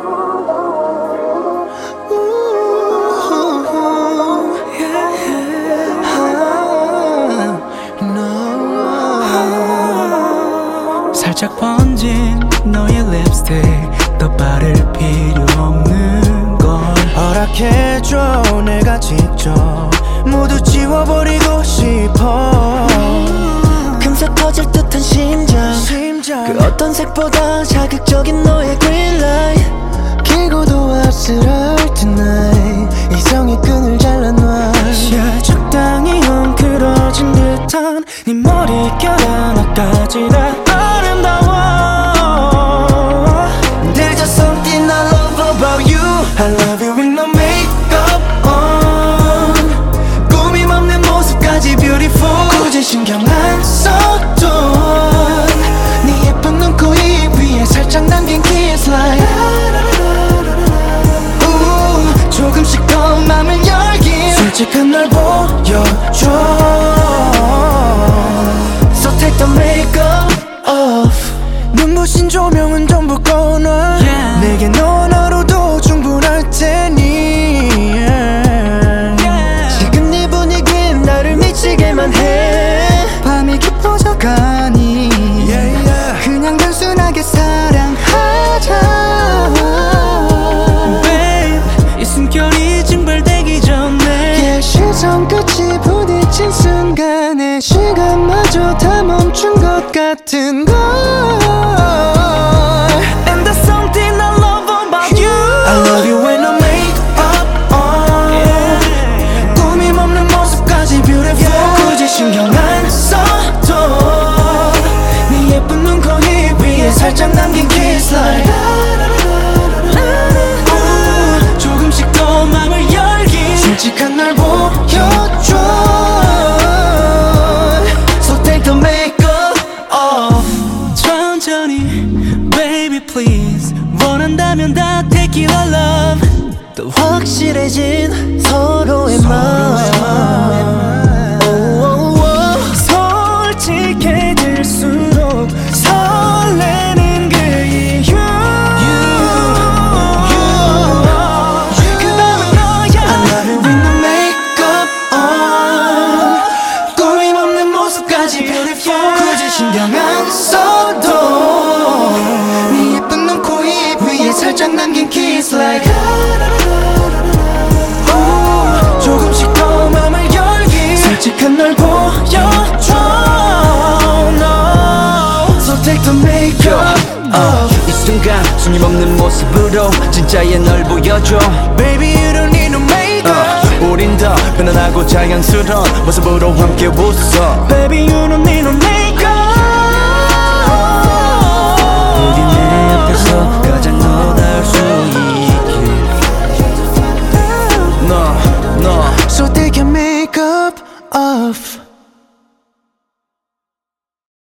살짝 번진 너의 립스틱 더 바를 필요 없는 걸 허락해줘 내가 직접 모두 지워버리고 싶어 금세 터질 듯한 심장 그 어떤 색보다 자극적인 너의 green light 길고도 아슬할 tonight 이성의 끈을 잘라놔 yeah, 적당히 헝클어진 듯한 네 머릿결 하나까지 다 아름다워 There's just something I love about you I love you with no makeup on 꾸밈 없는 모습까지 beautiful 굳이 신경 안 써도 네 예쁜 눈, 코, 입 위에 살짝 남긴 kiss like 조금씩 더 맘을 열긴 솔직한 널 보여줘 So take the makeup off 눈부신 조명은 전부 꺼놔 yeah. 내게 넌 하루도 충분할 테니 yeah. 지금 네 분위기는 나를 미치게만 해 밤이 깊어져가니 yeah, yeah. 그냥 단순하게 사랑하자 숨결이 증발되기 전에 yeah, 시선 끝이 부딪힌 순간에 시간마저 다 멈춘 것 같은 걸 And there's something I love about you I love you when I make up on yeah. 꾸밈 없는 모습까지 beautiful yeah. 굳이 신경 안 써도 네 예쁜 눈, 코, 입 위에 살짝 남긴 kiss like 솔직한 날 보여줘 So take the makeup off 천천히 baby please 원한다면 다 take it all love 더 확실해진 서로의 마음 솔직해질수록 설레는 그 이유 굳이 신경 안 써도 네 예쁜 눈, 코, 입 위에 살짝 남긴 kiss like 조금씩 더 맘을 열기 솔직한 널 보여줘 no. So take the makeup off 이 순간 숨김없는 모습으로 진짜의 널 보여줘 Baby you don't need no makeup 우린 더 편안하고 자연스러운 모습으로 함께 웃어 Baby you don't need no makeup 우리 내 옆에서 가장 너다울 수 있게 So take your makeup off